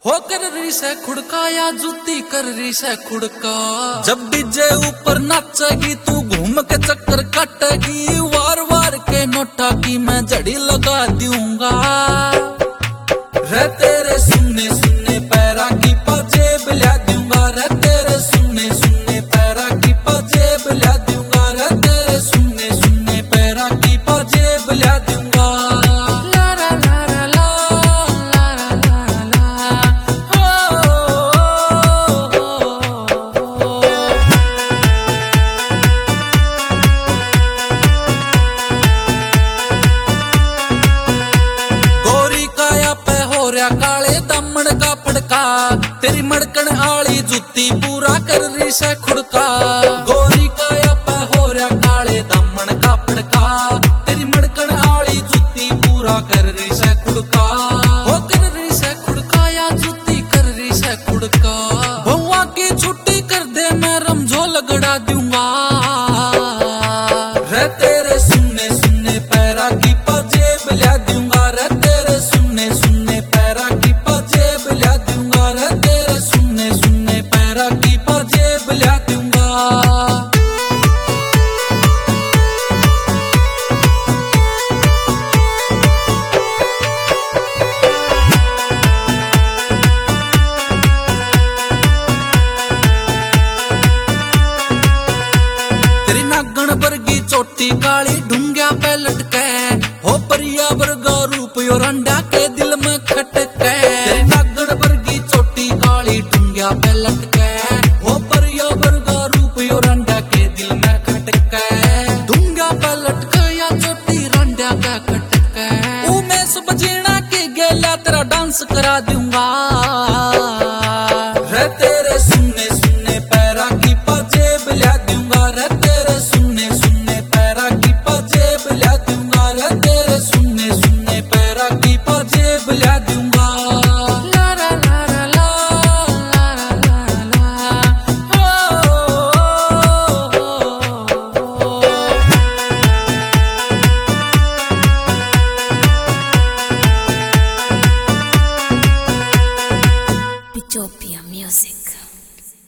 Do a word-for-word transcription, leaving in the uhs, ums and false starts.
हो कर रही से खुड़का या जूती कर रही से खुड़का। जब डीजे ऊपर नाचेगी तू घूम के चक्कर काटेगी, वार वार के नोटा की मैं जड़ी लगा दूंगा। रे तेरे सुनने सुनने पैरा की पजेब ला दूंगा, रे तेरे सुनने सुनने पैरा की पजेब ला दूंगा, रे तेरे सुनने सुनने पैरा की पजेब ला दूंगा। काले दमन का फड़का तेरी मड़कन आली जुत्ती पूरा कर रही से खुड़का। गोरी काया पे हो रहा काले दमन का फड़का तेरी मड़कन आली जुत्ती पूरा कर रही से खुड़का। हो कर रही से खुड़का या जुत्ती कर रही से खुड़का। भौवा की छुट्टी कर दे मैं रमझो लगड़ा दूं।